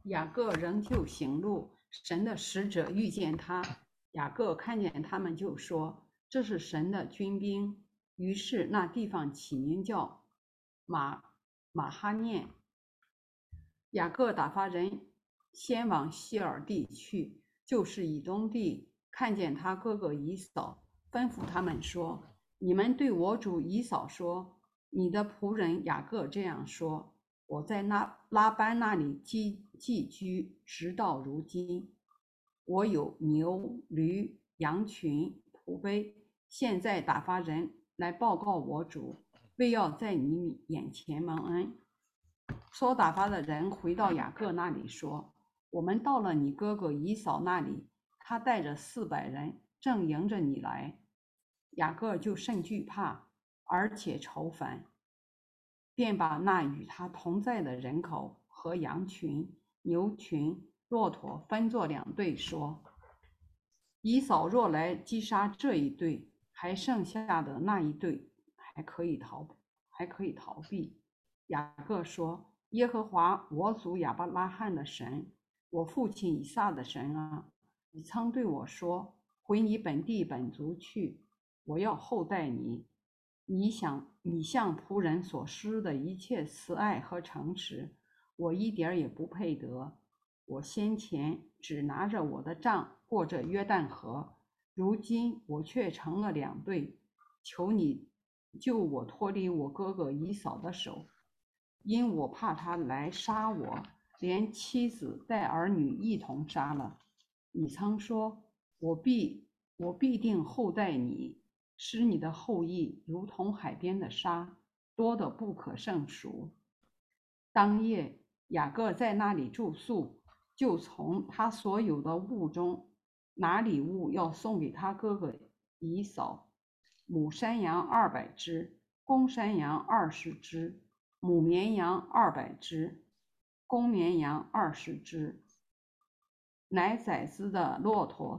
雅各仍旧行路，神的使者遇见他，雅各看见他们就说：“这是神的军兵。”于是那地方起名叫马哈念。雅各打发人先往希尔地去，就是以东地，看见他哥哥以扫，吩咐他们说：“你们对我主以扫说，你的仆人雅各这样说：我在拉班那里寄居，直到如今。我有牛、驴、羊群、仆婢，现在打发人来报告我主，为要在你眼前蒙恩。”所打发的人回到雅各那里说：“我们到了你哥哥以扫那里，他带着400人，正迎着你来。”雅各就甚惧怕，而且愁烦，便把那与他同在的人口和羊群、牛群、骆驼分作2队，说：“以扫若来击杀这一队，还剩下的那一队还可以逃避。”雅各说：“耶和华我祖亚伯拉罕的神，我父亲以撒的神啊，你曾对我说，回你本地本族去，我要厚待你。你向仆人所施的一切慈爱和诚实，我一点也不配得。我先前只拿着我的杖过这约旦河，如今我却成了2队，求你救我脱离我哥哥以扫的手，因我怕他来杀我，连妻子带儿女一同杀了。你曾说，我必定厚待你，使你的后裔如同海边的沙，多得不可胜数。”当夜，雅各在那里住宿，就从他所有的物中拿礼物要送给他哥哥以扫：母山羊200只，公山羊20只，母绵羊200只，公绵羊20只，奶崽子的骆驼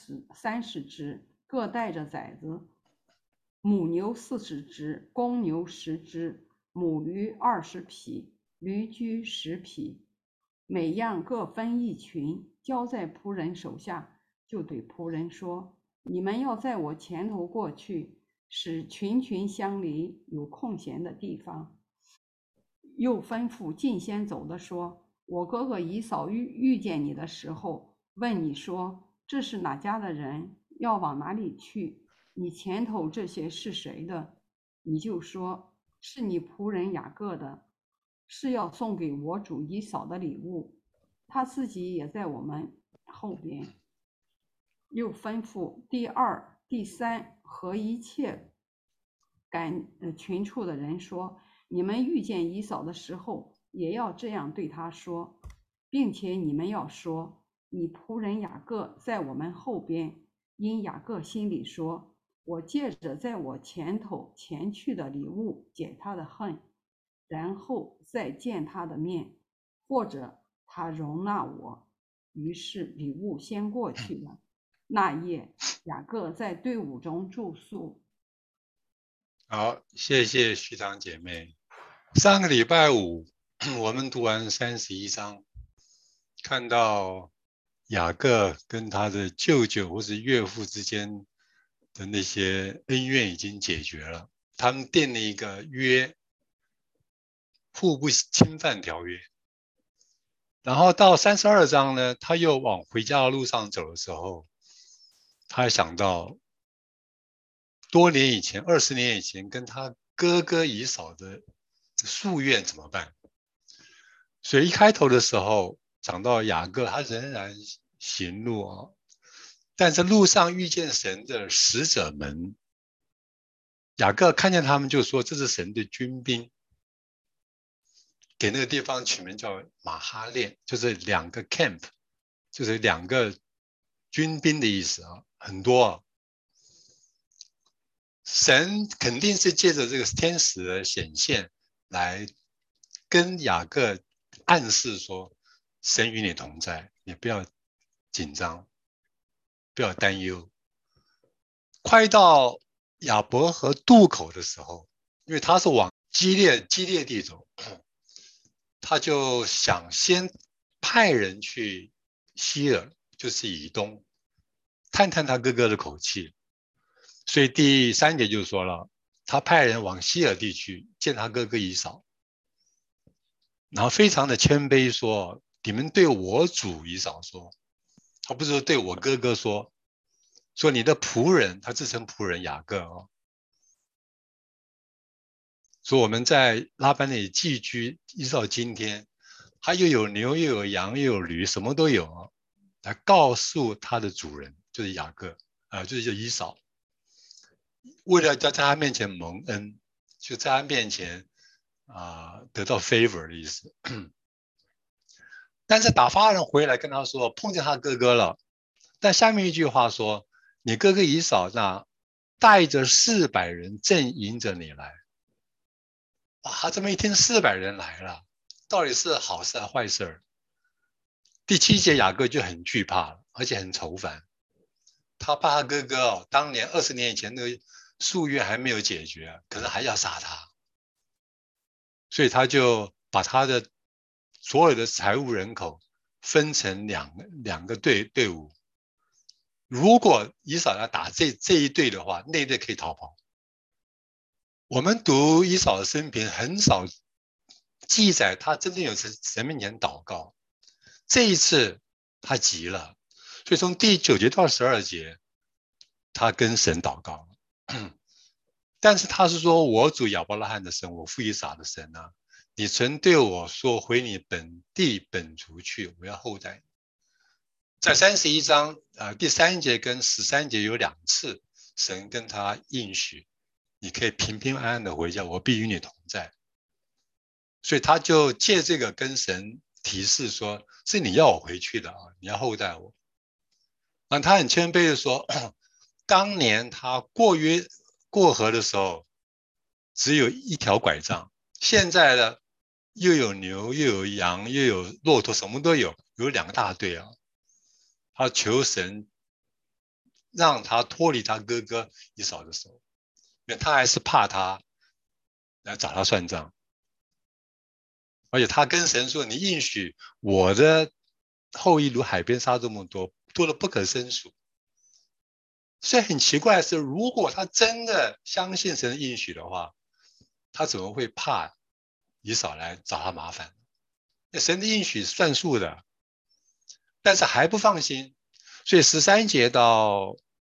30只，各带着崽子；母牛40只，公牛10只，母驴20匹，驴驹10匹，每样各分1群，交在仆人手下。就对仆人说：“你们要在我前头过去，使群群相离，有空闲的地方。”又吩咐近先走的说：“我哥哥以扫遇见你的时候，问你说，这是哪家的人，要往哪里去？你前头这些是谁的？你就说，是你仆人雅各的，是要送给我主以扫的礼物。他自己也在我们后边。”又吩咐第2、第3和一切群处的人说：“你们遇见以扫的时候，也要这样对他说，并且你们要说，你仆人雅各在我们后边。因雅各心里说，我借着在我前头前去的礼物解他的恨，然后再见他的面，或者他容纳我。于是礼物先过去了。那夜，雅各在队伍中住宿。 好，谢谢徐堂姐妹。上个礼拜五，我们读完31章，看到雅各跟他的舅舅或是岳父之间的那些恩怨已经解决了，他们订了一个约，互不侵犯条约。然后到32章呢，他又往回家的路上走的时候，他想到多年以前，20年以前跟他哥哥以扫的夙愿怎么办？所以一开头的时候讲到雅各，他仍然行路啊，但是路上遇见神的使者们，雅各看见他们就说这是神的军兵，给那个地方取名叫马哈练，就是2个 camp， 就是2个军兵的意思啊，很多啊。神肯定是借着这个天使的显现来跟雅各暗示说，神与你同在，你不要紧张，不要担忧。快到亚伯河渡口的时候，因为他是往基列地走，他就想先派人去希尔，就是以东，探探他哥哥的口气。所以第3节就说了，他派人往希尔地区见他哥哥以扫，然后非常的谦卑说：你们对我主以扫说，他不是说对我哥哥说，说你的仆人，他自称仆人雅各哦，说我们在拉班那里寄居，一直到今天，他又有牛又有羊又有驴，什么都有哦，来告诉他的主人，就是雅各就是以扫，为了在他面前蒙恩，就在他面前得到 favor 的意思。但是打发人回来跟他说，碰见他哥哥了。但下面一句话说，你哥哥以扫那带着400人正迎着你来。他这么一听400人来了，到底是好事还是坏事？第7节雅各就很惧怕了，而且很愁烦。他怕他哥哥当年20年以前那个夙愿还没有解决，可能还要杀他，所以他就把他的所有的财物人口分成两个队伍。如果以扫要打这一队的话，那一队可以逃跑。我们读以扫的生平，很少记载他真正有神面前祷告。这一次他急了，所以从第9节到12节，他跟神祷告。但是他是说，我主亚伯拉罕的神，我父以撒的神啊，你曾对我说，回你本地本族去，我要厚待你。在31章第3节跟13节有2次，神跟他应许，你可以平平安安的回家，我必与你同在。所以他就借这个跟神提示说，是你要我回去的啊，你要厚待我。他很谦卑的说，当年他过河的时候，只有一条拐杖，现在呢，又有牛又有羊又有骆驼，什么都有，有2个大队啊。他求神让他脱离他哥哥以扫的手，因为他还是怕他来找他算账。而且他跟神说，你应许我的后裔如海边沙这么多，多得不可胜数。所以很奇怪的是，如果他真的相信神的应许的话，他怎么会怕以扫来找他麻烦？神的应许算数的，但是还不放心，所以13节到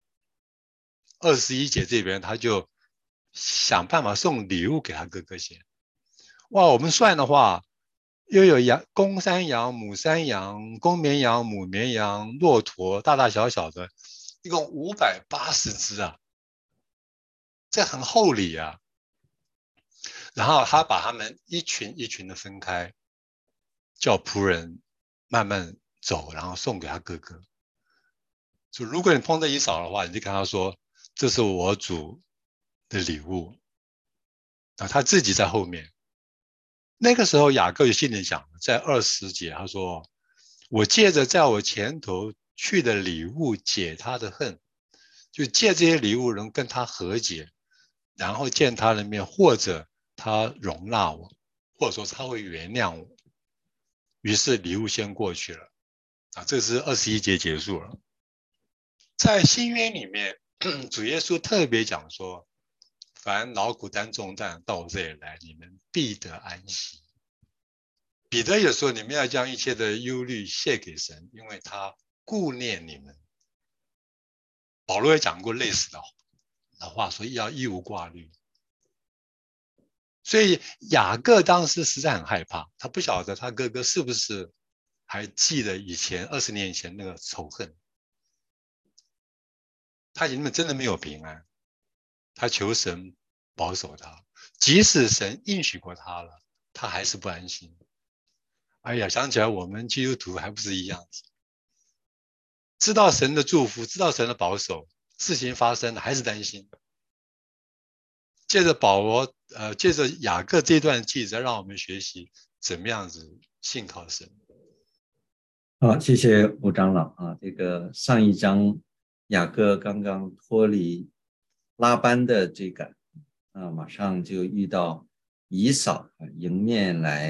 21节这边，他就想办法送礼物给他哥哥先。哇，我们算的话，又有公山羊、母山羊、公绵羊、母绵羊、骆驼，大大小小的，一共580只啊，这很厚礼啊。然后他把他们一群一群的分开，叫仆人慢慢走，然后送给他哥哥。就如果你碰到以扫的话，你就跟他说，这是我主的礼物啊，他自己在后面。那个时候雅各就心里想，在20节他说，我借着在我前头去的礼物解他的恨，就借这些礼物能跟他和解，然后见他的面，或者他容纳我，或者说他会原谅我。于是礼物先过去了啊，这是21节结束了。在新约里面，主耶稣特别讲说，凡劳苦担重担到我这里来，你们必得安息。彼得也说，你们要将一切的忧虑卸给神，因为他顾念你们。保罗也讲过类似的话，说要一无挂虑。所以雅各当时实在很害怕，他不晓得他哥哥是不是还记得以前20年以前那个仇恨。他里面真的没有平安，他求神保守他，即使神应许过他了，他还是不安心。哎呀，想起来我们基督徒还不是一样子，知道神的祝福，知道神的保守，事情发生了还是担心。借着借着雅各这段记载，让我们学习怎么样子信靠神。 好，谢谢吴长老啊。这个上一章雅各刚刚脱离拉班的追赶，马上就遇到以扫迎面来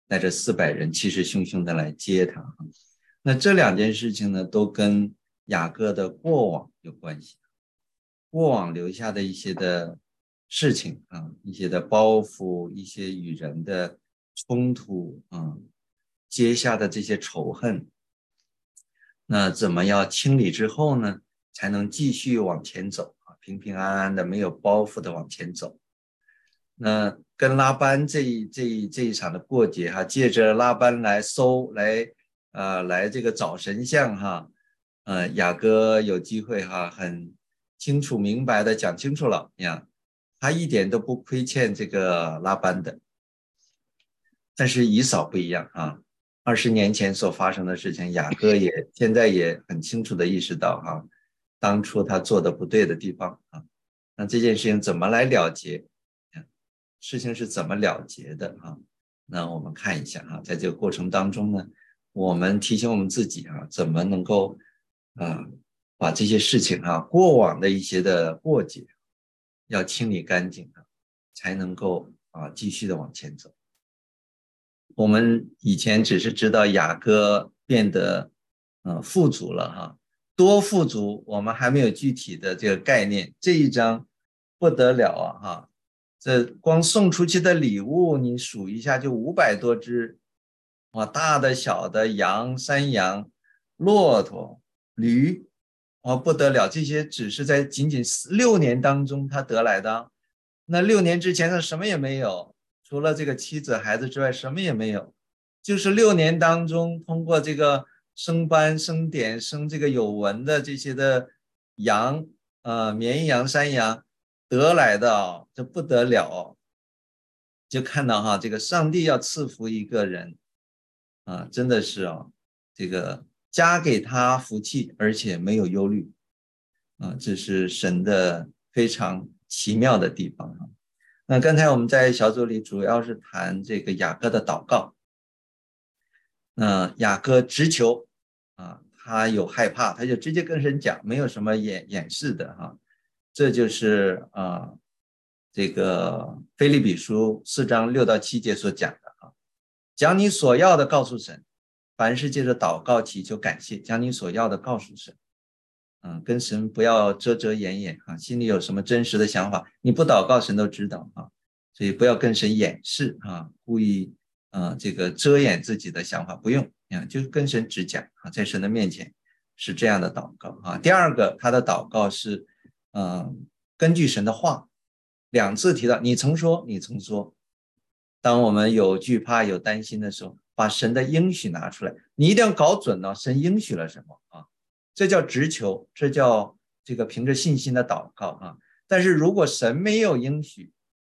带着400人气势汹汹的来接他。那这2件事情呢，都跟雅各的过往有关系，过往留下的一些的事情啊，一些的包袱，一些与人的冲突啊，结下的这些仇恨，那怎么要清理之后呢，才能继续往前走啊，平平安安的，没有包袱的往前走。那跟拉班这一场的过节哈，借着拉班来来这个找神像哈，雅各有机会哈，很清楚明白的讲清楚了呀，他一点都不亏欠这个拉班的。但是以扫不一样啊，20年前所发生的事情，雅各现在也很清楚的意识到哈，当初他做的不对的地方啊，那这件事情怎么来了结？事情是怎么了结的啊？那我们看一下啊，在这个过程当中呢，我们提醒我们自己啊，怎么能够把这些事情啊，过往的一些的过节要清理干净啊，才能够继续的往前走。我们以前只是知道雅各变得富足了哈，多富足，我们还没有具体的这个概念。这一章不得了啊哈！这光送出去的礼物，你数一下就500多只，哇，大的小的羊、山羊、骆驼、驴，哇，不得了！这些只是在仅仅6年当中他得来的，那6年之前他什么也没有，除了这个妻子孩子之外，什么也没有。就是6年当中，通过这个生斑、生点、生这个有纹的这些的羊，绵羊、山羊。得来的这不得了，就看到哈，这个上帝要赐福一个人真的是这个加给他福气，而且没有忧虑这是神的非常奇妙的地方那刚才我们在小组里主要是谈这个雅各的祷告，那雅各直求他有害怕，他就直接跟神讲，没有什么掩饰的这就是这个腓立比书4章6到7节所讲的将你所要的告诉神，凡事借着祷告祈求感谢，将你所要的告诉神跟神不要遮遮掩掩心里有什么真实的想法，你不祷告神都知道所以不要跟神掩饰故意这个遮掩自己的想法，不用就跟神直讲在神的面前是这样的祷告第二个，他的祷告是根据神的话，2次提到你曾说，你曾说。当我们有惧怕有担心的时候，把神的应许拿出来，你一定要搞准神应许了什么这叫直求，这叫这个凭着信心的祷告但是如果神没有应许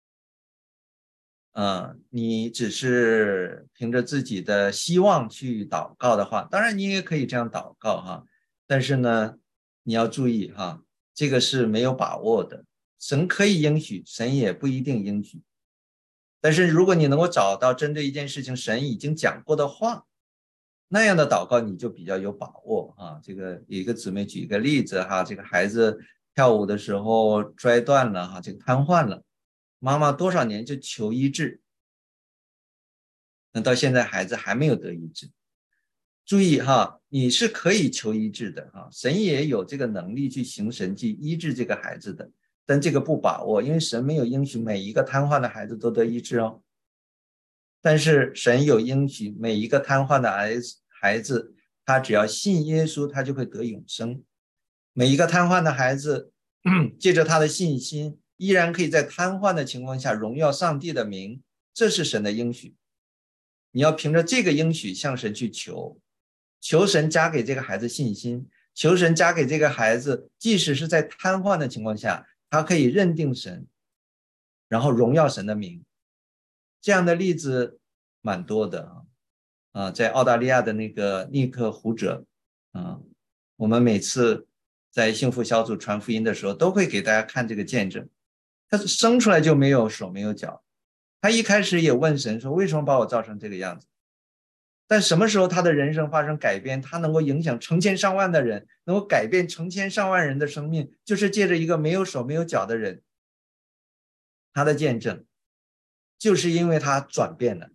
你只是凭着自己的希望去祷告的话，当然你也可以这样祷告但是呢你要注意这个是没有把握的，神可以应许，神也不一定应许。但是如果你能够找到针对一件事情神已经讲过的话，那样的祷告你就比较有把握这个有一个姊妹举一个例子这个孩子跳舞的时候摔断了这个瘫痪了，妈妈多少年就求医治，那到现在孩子还没有得医治。注意你是可以求医治的神也有这个能力去行神迹医治这个孩子的，但这个不把握，因为神没有应许每一个瘫痪的孩子都得医治但是神有应许每一个瘫痪的孩子他只要信耶稣他就会得永生，每一个瘫痪的孩子借着他的信心依然可以在瘫痪的情况下荣耀上帝的名，这是神的应许。你要凭着这个应许向神去求神加给这个孩子信心，求神加给这个孩子即使是在瘫痪的情况下他可以认定神，然后荣耀神的名。这样的例子蛮多的在澳大利亚的那个尼克胡哲我们每次在幸福小组传福音的时候都会给大家看这个见证。他生出来就没有手没有脚，他一开始也问神说为什么把我造成这个样子，但什么时候他的人生发生改变，他能够影响成千上万的人，能够改变成千上万人的生命，就是借着一个没有手没有脚的人，他的见证就是因为他转变了，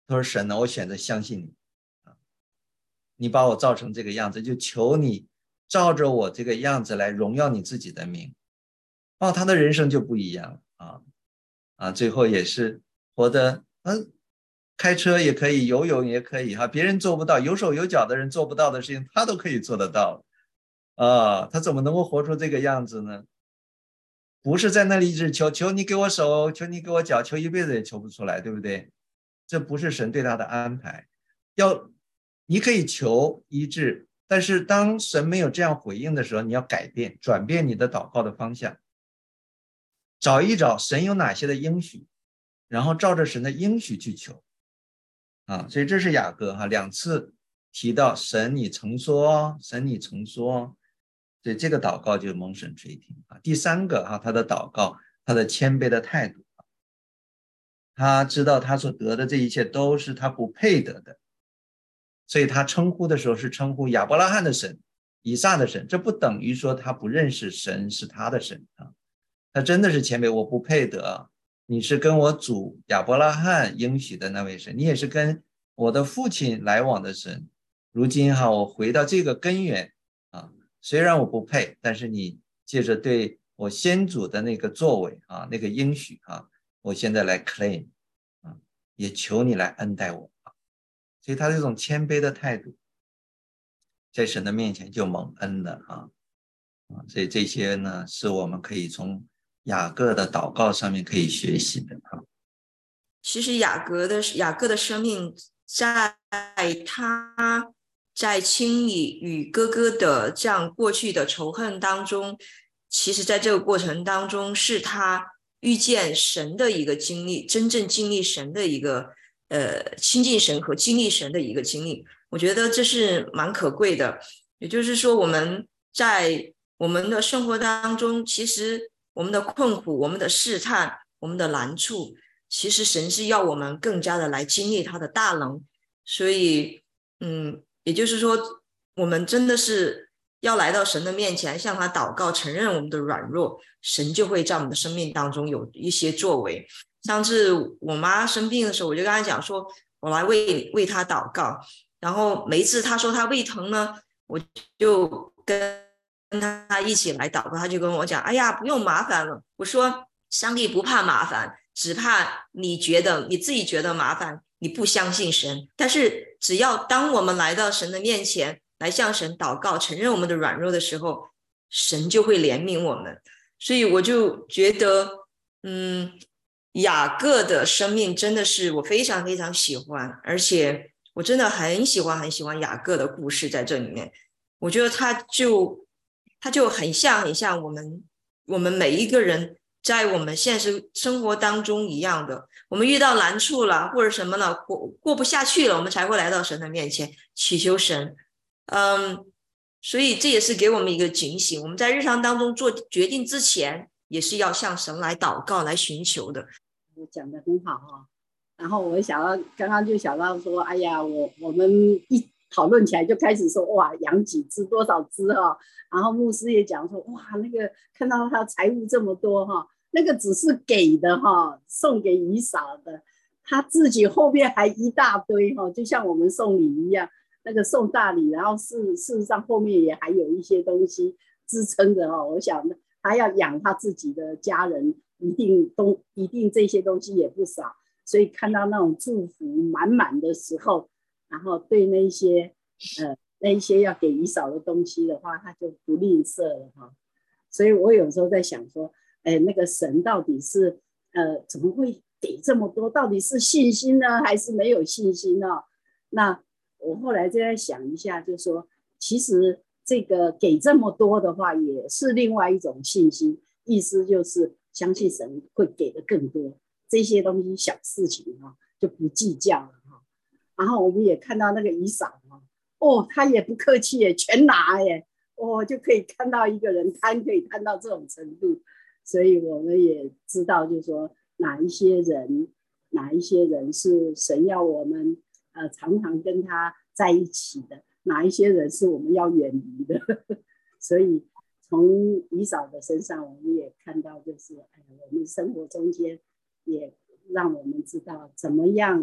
他说神呢，我选择相信你，你把我造成这个样子，就求你照着我这个样子来荣耀你自己的名。他的人生就不一样最后也是活得开车也可以，游泳也可以别人做不到，有手有脚的人做不到的事情，他都可以做得到他怎么能够活出这个样子呢？不是在那里一直求你给我手，求你给我脚，求一辈子也求不出来，对不对？这不是神对他的安排。你可以求医治，但是当神没有这样回应的时候，你要改变，转变你的祷告的方向，找一找神有哪些的应许，然后照着神的应许去求所以这是雅各2次提到神你曾说，神你曾说，所以这个祷告就蒙神垂听第三个他的祷告，他的谦卑的态度他知道他所得的这一切都是他不配得的，所以他称呼的时候是称呼亚伯拉罕的神，以撒的神，这不等于说他不认识神是他的神他真的是谦卑，我不配得，你是跟我祖亚伯拉罕应许的那位神，你也是跟我的父亲来往的神，如今我回到这个根源虽然我不配，但是你借着对我先祖的那个作为那个应许我现在来 claim也求你来恩待我所以他这种谦卑的态度在神的面前就蒙恩了所以这些呢是我们可以从雅各的祷告上面可以学习的其实雅各的生命在清理与哥哥的这样过去的仇恨当中，其实在这个过程当中是他遇见神的一个经历，真正经历神的一个亲近神和经历神的一个经历，我觉得这是蛮可贵的。也就是说我们在我们的生活当中，其实我们的困苦，我们的试探，我们的难处，其实神是要我们更加的来经历他的大能。所以也就是说我们真的是要来到神的面前，向他祷告，承认我们的软弱，神就会在我们的生命当中有一些作为。上次我妈生病的时候，我就跟她讲说我来为她祷告，然后每一次她说她胃疼呢，我就跟她一起来祷告，她就跟我讲哎呀不用麻烦了，我说上帝不怕麻烦，只怕你自己觉得麻烦，你不相信神。但是只要当我们来到神的面前，来向神祷告，承认我们的软弱的时候，神就会怜悯我们。所以我就觉得雅各的生命真的是我非常非常喜欢，而且我真的很喜欢雅各的故事在这里面。我觉得他就很像我们每一个人在我们现实生活当中一样的，我们遇到难处了或者什么了，过不下去了，我们才会来到神的面前祈求神。所以这也是给我们一个警醒，我们在日常当中做决定之前也是要向神来祷告来寻求的。 讲得很好然后我刚刚就想到说哎呀我们一讨论起来就开始说哇养几只多少只然后牧师也讲说哇那个看到他财物这么多那个只是给的送给以撒的，他自己后面还一大堆就像我们送礼一样，那个送大礼，然后事实上后面也还有一些东西支撑着我想他要养他自己的家人，一定这些东西也不少，所以看到那种祝福满满的时候，然后对那一些要给以扫的东西的话，他就不吝啬了所以我有时候在想说那个神到底是怎么会给这么多，到底是信心呢还是没有信心那我后来就在想一下，就说其实这个给这么多的话也是另外一种信心，意思就是相信神会给的更多，这些东西小事情就不计较了然后我们也看到那个以扫他也不客气耶，全拿耶就可以看到一个人可以看到这种程度，所以我们也知道就是说哪一些人是神要我们常常跟他在一起的，哪一些人是我们要远离的所以从以扫的身上我们也看到就是我们生活中间也让我们知道怎么样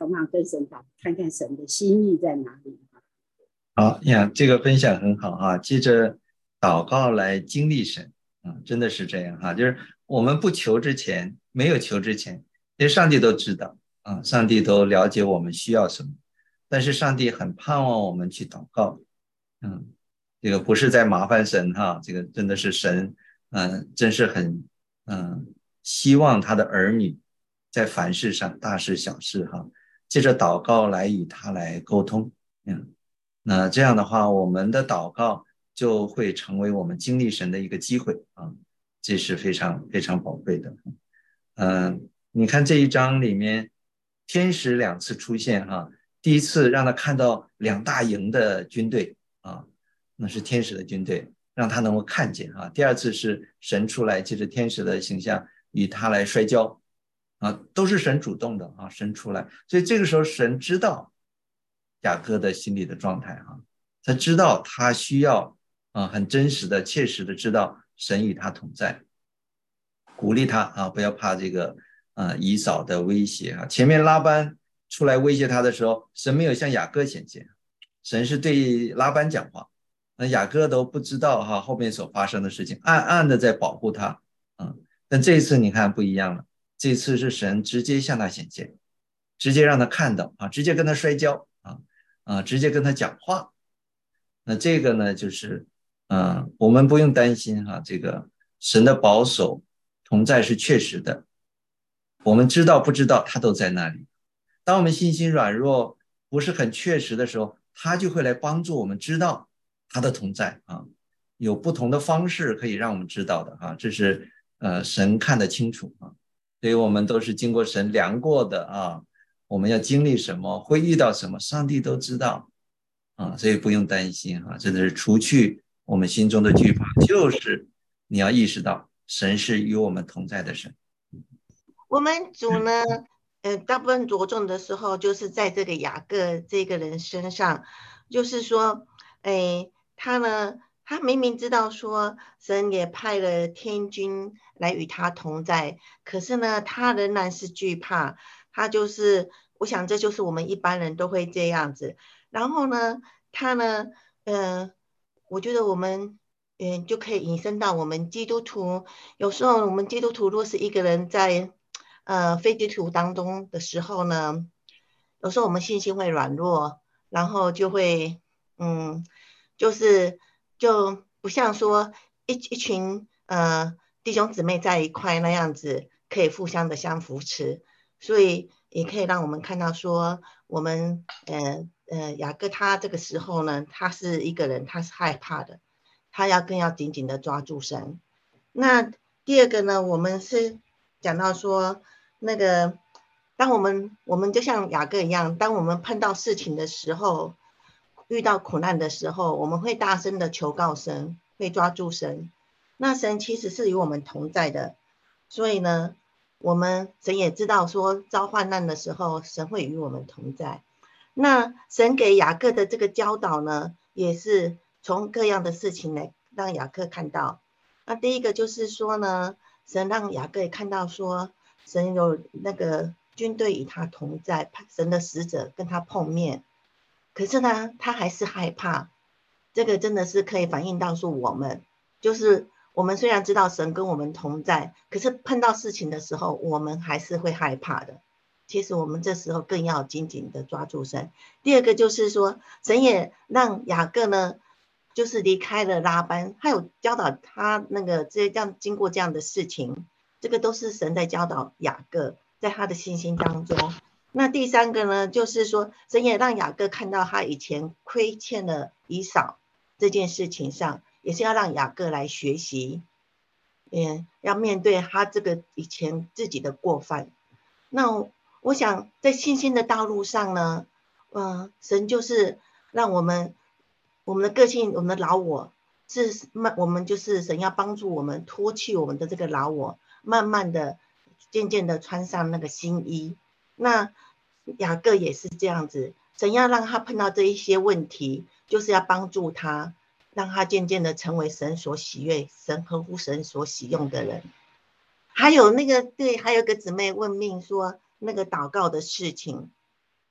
常常跟神祷，看看神的心意在哪里。 好呀，这个分享很好啊，借着祷告来经历神啊，真的是这样哈，就是我们不求之前，没有求之前，其实上帝都知道啊，上帝都了解我们需要什么，但是上帝很盼望我们去祷告，这个不是在麻烦神哈，这个真的是神，真是很希望他的儿女在凡事上大事小事哈，借着祷告来与他来沟通，那这样的话，我们的祷告就会成为我们经历神的一个机会啊，这是非常非常宝贵的。你看这一章里面，天使2次出现哈，第一次让他看到2大营的军队啊，那是天使的军队，让他能够看见啊。第2次是神出来，借着天使的形象与他来摔跤啊，都是神主动的啊，神出来，所以这个时候神知道雅各的心理的状态哈，他知道他需要很真实的、切实的知道神与他同在，鼓励他啊，不要怕这个以扫的威胁啊。前面拉班出来威胁他的时候，神没有向雅各显现，神是对拉班讲话，那雅各都不知道哈后面所发生的事情，暗暗的在保护他但这一次你看不一样了，这一次是神直接向他显现，直接让他看到啊，直接跟他摔跤直接跟他讲话。那这个呢，就是我们不用担心哈，这个神的保守同在是确实的，我们知道不知道他都在那里。当我们信心软弱不是很确实的时候，他就会来帮助我们知道他的同在啊，有不同的方式可以让我们知道的啊，这是神看得清楚啊，所以我们都是经过神量过的啊，我们要经历什么，会遇到什么，上帝都知道所以不用担心啊，真的是除去我们心中的惧怕，就是你要意识到神是与我们同在的神。 我们主呢，大部分着重的时候就是在这个雅各这个人身上，就是说，他呢，他明明知道说神也派了天军来与他同在，可是呢，他仍然是惧怕，他就是，我想这就是我们一般人都会这样子。然后呢，他呢，我觉得我们，就可以引申到我们基督徒，有时候我们基督徒若是一个人在非基督徒当中的时候呢，有时候我们信心会软弱，然后就会就不像说一群弟兄姊妹在一块那样子可以互相的相扶持，所以也可以让我们看到说我们雅各他这个时候呢，他是一个人，他是害怕的，他更要紧紧的抓住神。那第二个呢，我们是讲到说那个当我们就像雅各一样，当我们碰到事情的时候，遇到苦难的时候，我们会大声的求告神，会抓住神，那神其实是与我们同在的，所以呢神也知道说遭患难的时候神会与我们同在。那神给雅各的这个教导呢，也是从各样的事情来让雅各看到。那第一个就是说呢，神让雅各也看到说神有那个军队与他同在，神的使者跟他碰面，可是呢他还是害怕。这个真的是可以反映到说我们就是我们虽然知道神跟我们同在，可是碰到事情的时候我们还是会害怕的。其实我们这时候更要紧紧的抓住神。第二个就是说神也让雅各呢就是离开了拉班，他有教导他那个这样经过这样的事情，这个都是神在教导雅各在他的信心当中。那第三个呢，就是说神也让雅各看到他以前亏欠了以扫这件事情上，也是要让雅各来学习，要面对他这个以前自己的过犯。那我想在信心的道路上呢，神就是让我们的个性，我们的老我我们就是神要帮助我们脱去我们的这个老我，慢慢的渐渐的穿上那个新衣。那雅各也是这样子，神要让他碰到这一些问题，就是要帮助他，让他渐渐的成为神所喜悦、神合乎神所喜用的人。还有那个还有个姊妹问命说那个祷告的事情，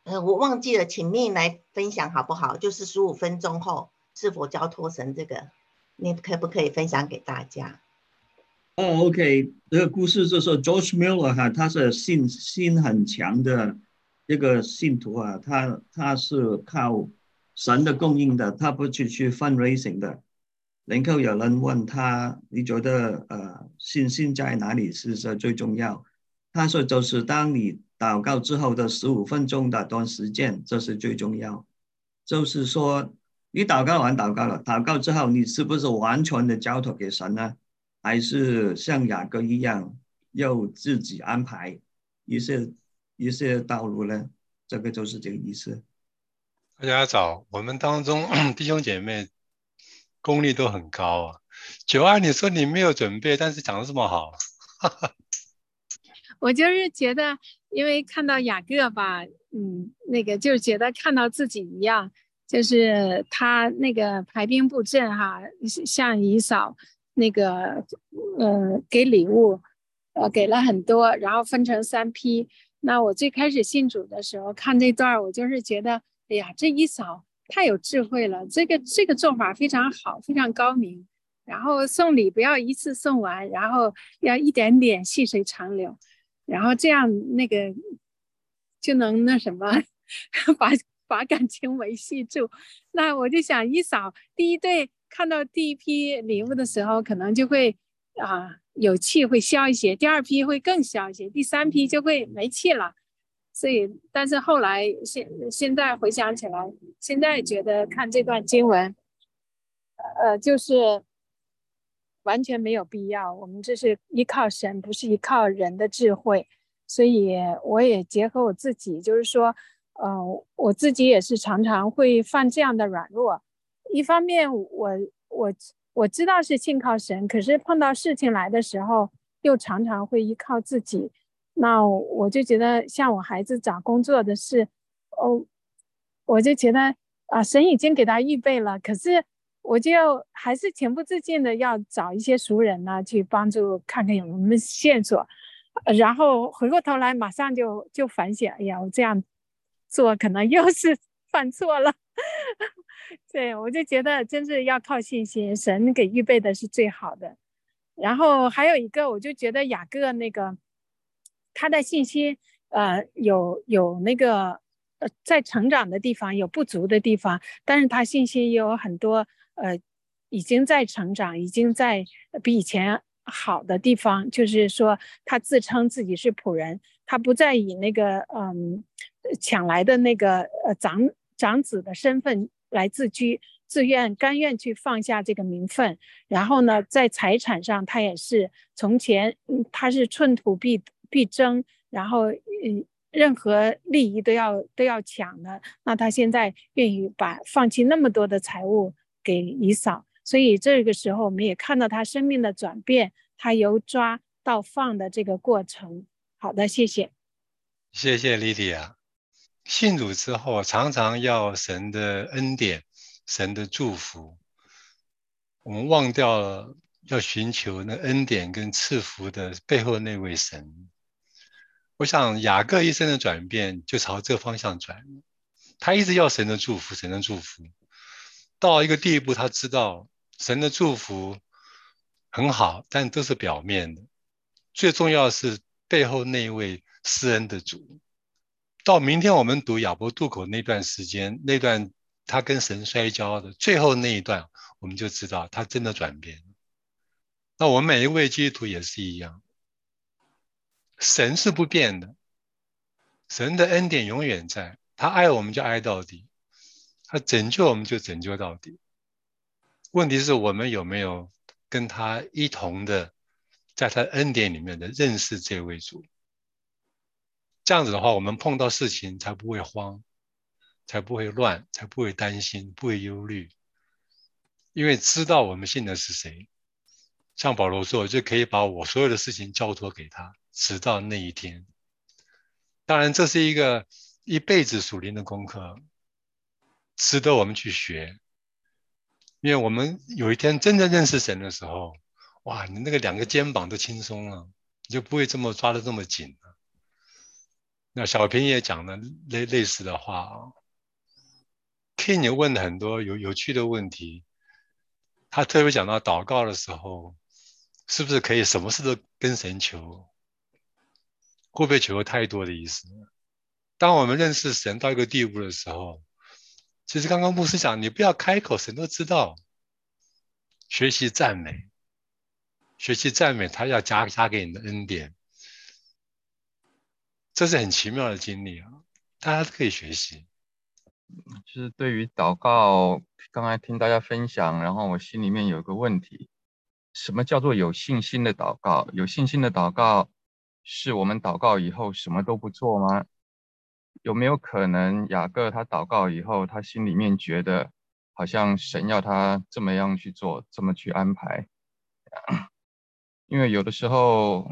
我忘记了，请命来分享好不好？就是15分钟后是否交托神这个，你可不可以分享给大家？ OK，这个故事就是说 George Miller 哈，他是信很强的一个信徒啊，他是靠神的供应的，他不去 fundraising 的。然后有人问他，你觉得信心在哪里是最重要？他说就是当你祷告之后的15分钟的段时间，这是最重要。就是说你祷告完祷告了，祷告之后你是不是完全的交托给神呢？还是像雅各一样，要自己安排一些道路呢？这个就是这个意思。 大家早，我们当中弟兄姐妹功力都很高啊。9·2，你说你没有准备，但是讲得这么好。 我就是觉得，因为看到雅各吧，那个就是觉得看到自己一样，就是他那个排兵布阵哈，像以扫那个给礼物，给了很多，然后分成3批。那我最开始信主的时候看这段，我就是觉得，哎呀，这以扫太有智慧了，这个做法非常好，非常高明。然后送礼不要一次送完，然后要一点点细水长流。然后这样那个就能那什么把感情维系住。那我就想一扫第一对看到第一批礼物的时候，可能就会有气会消一些，第2批会更消一些，第3批就会没气了。所以但是后来现在回想起来，现在觉得看这段经文就是完全没有必要，我们这是依靠神，不是依靠人的智慧。所以我也结合我自己，就是说我自己也是常常会犯这样的软弱。一方面我知道是信靠神，可是碰到事情来的时候又常常会依靠自己。那我就觉得像我孩子找工作的事，我就觉得神已经给他预备了，可是我就还是情不自禁的要找一些熟人呢，去帮助看看有没有线索，然后回过头来马上就反省，哎呀，我这样做可能又是犯错了。对，我就觉得真是要靠信心，神给预备的是最好的。然后还有一个，我就觉得雅各那个他的信心有那个在成长的地方有不足的地方，但是他信心也有很多已经在成长，已经在比以前好的地方。就是说他自称自己是仆人，他不再以那个抢来的那个长子的身份来自居，甘愿去放下这个名分。然后呢，在财产上他也是从前他是寸土必争，然后任何利益都要抢的，那他现在愿意放弃那么多的财物给以扫。所以这个时候我们也看到他生命的转变，他由抓到放的这个过程。好的，谢谢。 谢谢莉莉亚。信主之后常常要神的恩典，神的祝福，我们忘掉了要寻求那恩典跟赐福的背后那位神。我想雅各一生的转变就朝这个方向转，他一直要神的祝福，神的祝福，到一个地步他知道神的祝福很好，但都是表面的，最重要的是背后那一位施恩的主。到明天我们读亚伯渡口那段时间，那段他跟神摔跤的最后那一段，我们就知道他真的转变。那我们每一位基督徒也是一样，神是不变的，神的恩典永远在，他爱我们就爱到底，他拯救我们就拯救到底。问题是我们有没有跟他一同的在他恩典里面的认识这位主。这样子的话，我们碰到事情才不会慌，才不会乱，才不会担心，不会忧虑，因为知道我们信的是谁。像保罗说，我就可以把我所有的事情交托给他，直到那一天。当然这是一个一辈子属灵的功课，值得我们去学。因为我们有一天真正认识神的时候，哇，你那个2个肩膀都轻松了，你就不会这么抓得这么紧了。 那小平也讲了类似的话啊。King 也问了很多有趣的问题，他特别讲到祷告的时候，是不是可以什么事都跟神求？会不会求太多的意思？当我们认识神到一个地步的时候，其实刚刚牧师讲，你不要开口，神都知道。学习赞美，学习赞美，他要加给你的恩典，这是很奇妙的经历啊，大家都可以学习。 就是对于祷告，刚才听大家分享，然后我心里面有个问题：什么叫做有信心的祷告？有信心的祷告是我们祷告以后什么都不做吗？有没有可能雅各他祷告以后，他心里面觉得好像神要他这么样去做，这么去安排？因为有的时候，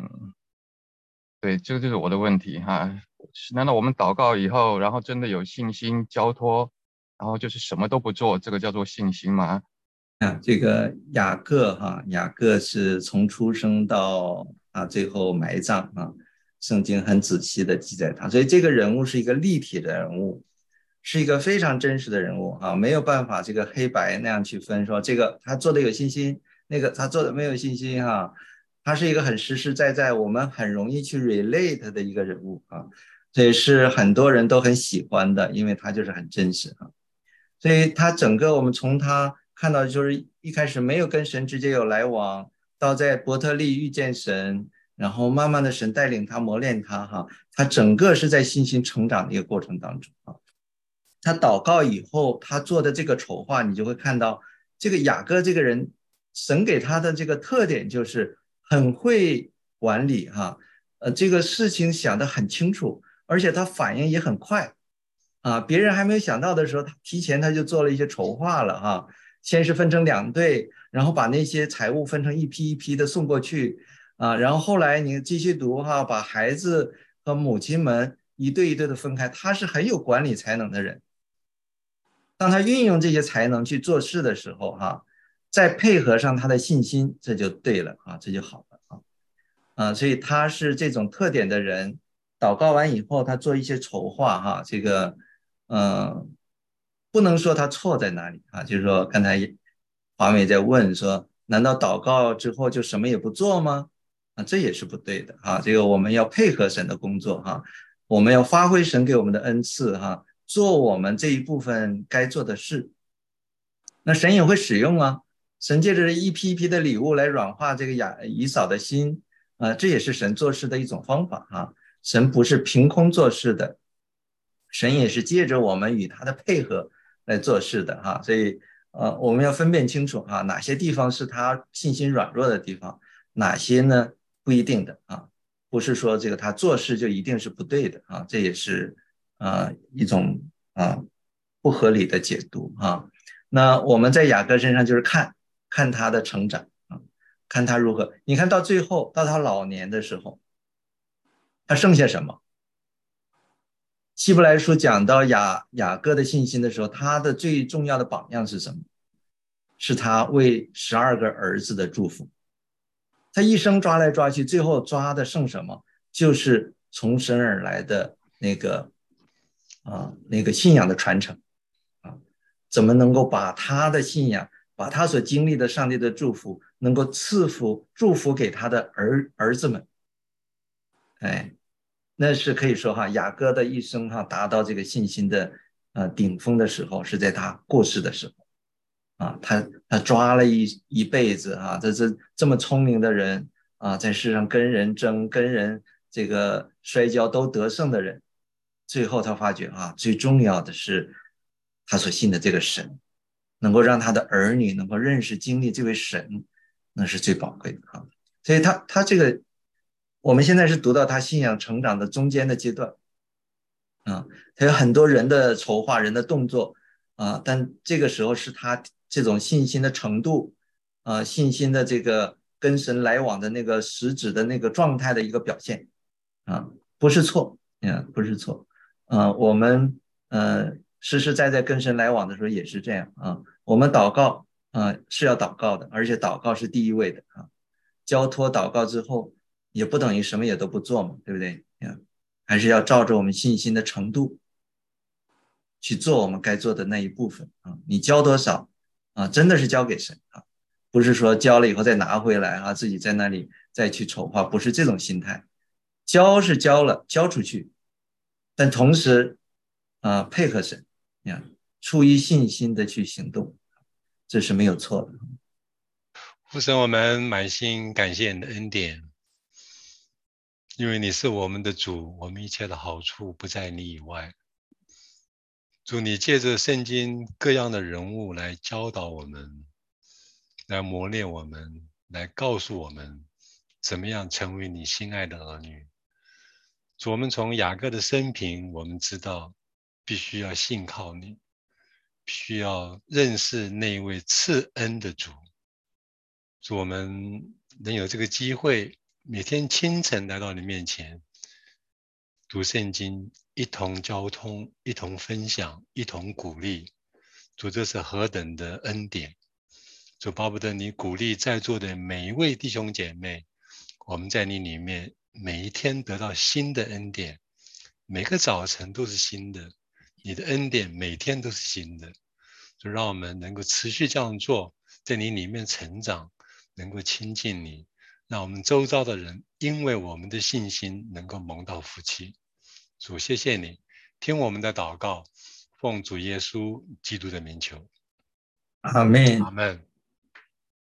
对，这个就是我的问题哈。难道我们祷告以后，然后真的有信心交托，然后就是什么都不做，这个叫做信心吗？ 这个雅各雅各是从出生到最后埋葬圣经很仔细的记载他，所以这个人物是一个立体的人物，是一个非常真实的人物没有办法这个黑白那样去分，说这个他做的有信心，那个他做的没有信心他是一个很实实在在，我们很容易去 relate 的一个人物所以是很多人都很喜欢的，因为他就是很真实所以他整个我们从他看到就是一开始没有跟神直接有来往，到在伯特利遇见神，然后慢慢的神带领他磨练他他整个是在信心成长的一个过程当中他祷告以后他做的这个筹划，你就会看到这个雅各这个人，神给他的这个特点就是很会管理这个事情想得很清楚，而且他反应也很快别人还没有想到的时候，他提前他就做了一些筹划了先是分成2队，然后把那些财物分成一批一批的送过去然后后来你继续读把孩子和母亲们一对一对的分开，他是很有管理才能的人。当他运用这些才能去做事的时候再配合上他的信心，这就对了这就好了所以他是这种特点的人。祷告完以后他做一些筹划这个不能说他错在哪里就是说刚才华美在问说，难道祷告之后就什么也不做吗？这也是不对的这个我们要配合神的工作我们要发挥神给我们的恩赐做我们这一部分该做的事。那神也会使用神借着一批一批的礼物来软化这个以扫的心这也是神做事的一种方法神不是凭空做事的，神也是借着我们与他的配合来做事的所以我们要分辨清楚哪些地方是他信心软弱的地方，哪些呢不一定的不是说这个他做事就一定是不对的这也是一种不合理的解读那我们在雅各身上就是看他的成长看他如何。你看到最后到他老年的时候，他剩下什么？希伯来书讲到雅各的信心的时候，他的最重要的榜样是什么？是他为12个儿子的祝福。他一生抓来抓去，最后抓的剩什么？就是从神而来的那个信仰的传承怎么能够把他的信仰，把他所经历的上帝的祝福能够祝福给他的儿子们。那是可以说雅各的一生达到这个信心的顶峰的时候，是在他过世的时候他抓了一辈子这么聪明的人在世上跟人争，跟人这个摔跤都得胜的人，最后他发觉最重要的是他所信的这个神，能够让他的儿女能够认识经历这位神，那是最宝贵的所以他这个我们现在是读到他信仰成长的中间的阶段他有很多人的筹划，人的动作但这个时候是他这种信心的程度信心的这个跟神来往的那个实质的那个状态的一个表现不是错不是错我们实实在在跟神来往的时候也是这样我们祷告是要祷告的，而且祷告是第一位的交托祷告之后也不等于什么也都不做嘛，对不对还是要照着我们信心的程度去做我们该做的那一部分啊。你交多少啊，真的是交给神啊，不是说交了以后再拿回来啊，自己在那里再去筹划，不是这种心态。交是交了，交出去，但同时配合神，出于信心的去行动，这是没有错的。 父神，我们满心感谢你的恩典，因为你是我们的主，我们一切的好处不在你以外。主，你借着圣经各样的人物来教导我们，来磨练我们，来告诉我们怎么样成为你心爱的儿女。主，我们从雅各的生平，我们知道必须要信靠你，必须要认识那一位赐恩的主。主，我们能有这个机会，每天清晨来到你面前，读圣经，一同交通，一同分享，一同鼓励。主，这是何等的恩典！主，巴不得你鼓励在座的每一位弟兄姐妹，我们在你里面每一天得到新的恩典，每个早晨都是新的，你的恩典每天都是新的。就让我们能够持续这样做，在你里面成长，能够亲近你，让我们周遭的人因为我们的信心能够蒙到福气。主，谢谢你，听我们的祷告，奉主耶稣基督的名求， 阿们。 阿们。